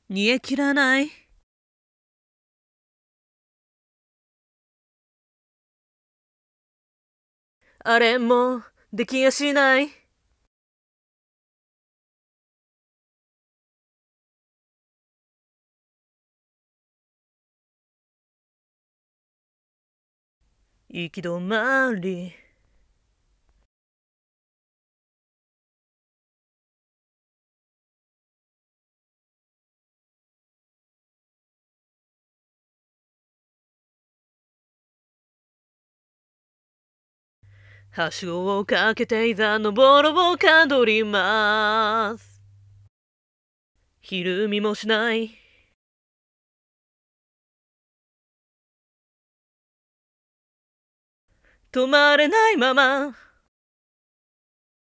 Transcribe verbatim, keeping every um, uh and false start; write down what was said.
煮え切らない。あれもできやしない。行き止まり。はしごをかけていざ登ろうかどります。ひるみもしない。止まれないまま